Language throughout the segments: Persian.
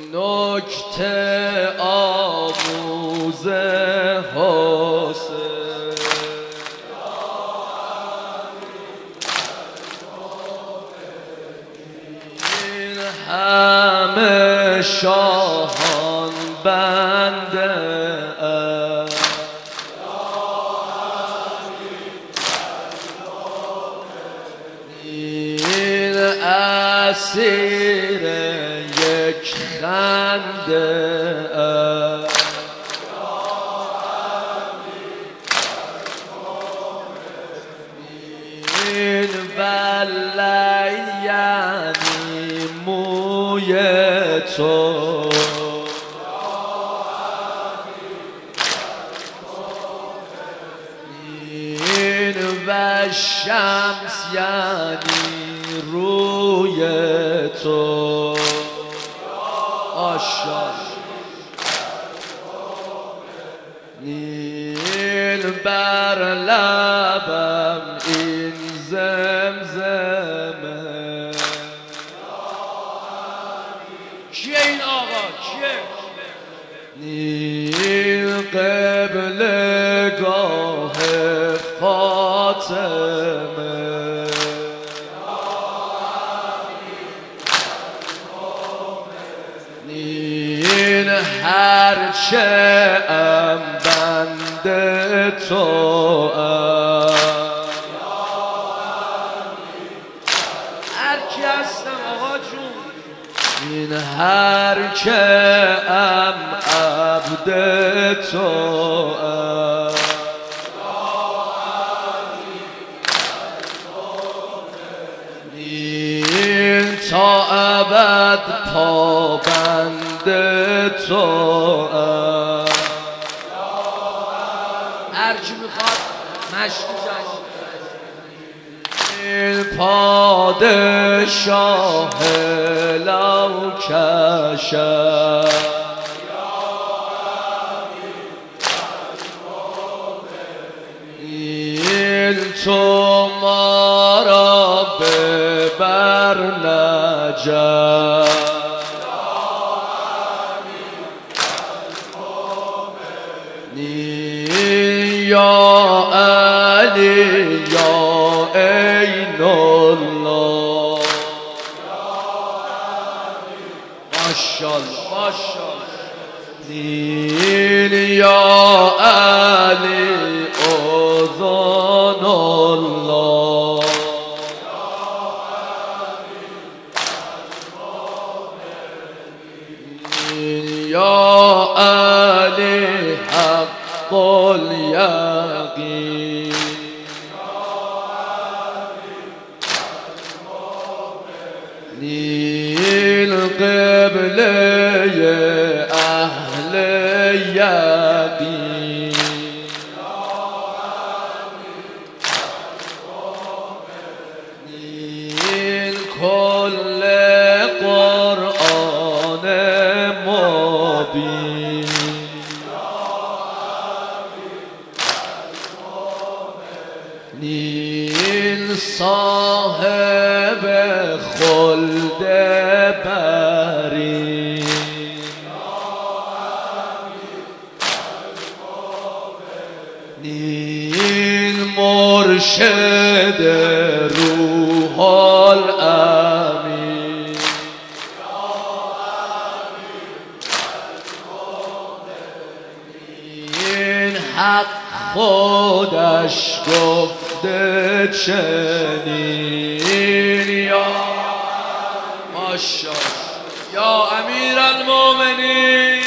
نکته آموز حسین این همه شاهان بنده این اسیر یک خنده این ولی یعنی موی تو این و شمس یعنی روی تو نیل بر لبم این زمزمه کیه این آقا کیه نیل قبلگاه فاطمه نیل هرچه ام بنده تو هر کی هستم آقا جون این هر که ام عبد تو نیل تا ابد پابند تو هر کی میخواد مشکوک این پادشاه لوکشم این تو ما را ببر نجف یا علی یا عین الله ماشاءالله ماشاءالله یا علی اذن الله یا علی حق الیقین نیل قبله اهل یقین نیل کل قرآن مبین نیل صاحب خلد بری نیل مرشد روح الامین نیل حق خودش گفته چنین یا ماشاءالله یا امیر المؤمنین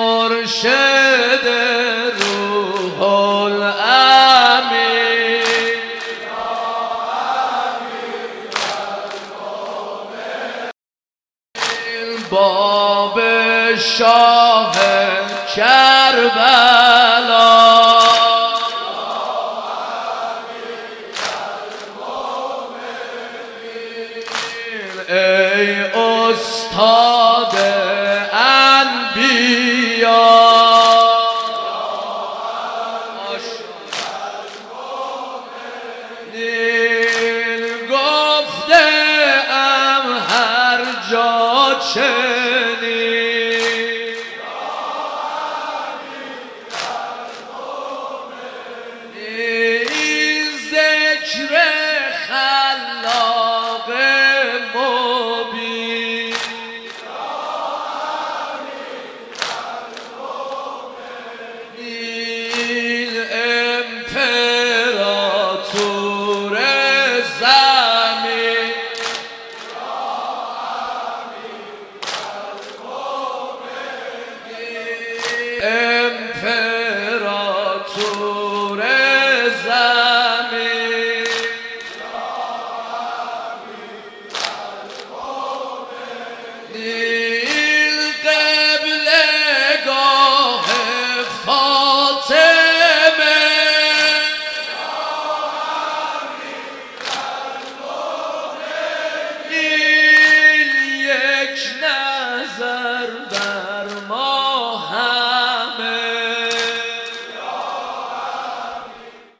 مرشد روح الامین شاه کربلا ای استاد انبیا گفته ام هر جا چنین این ذکر خلاق مبین این امپراتور زمین امپراتور زمین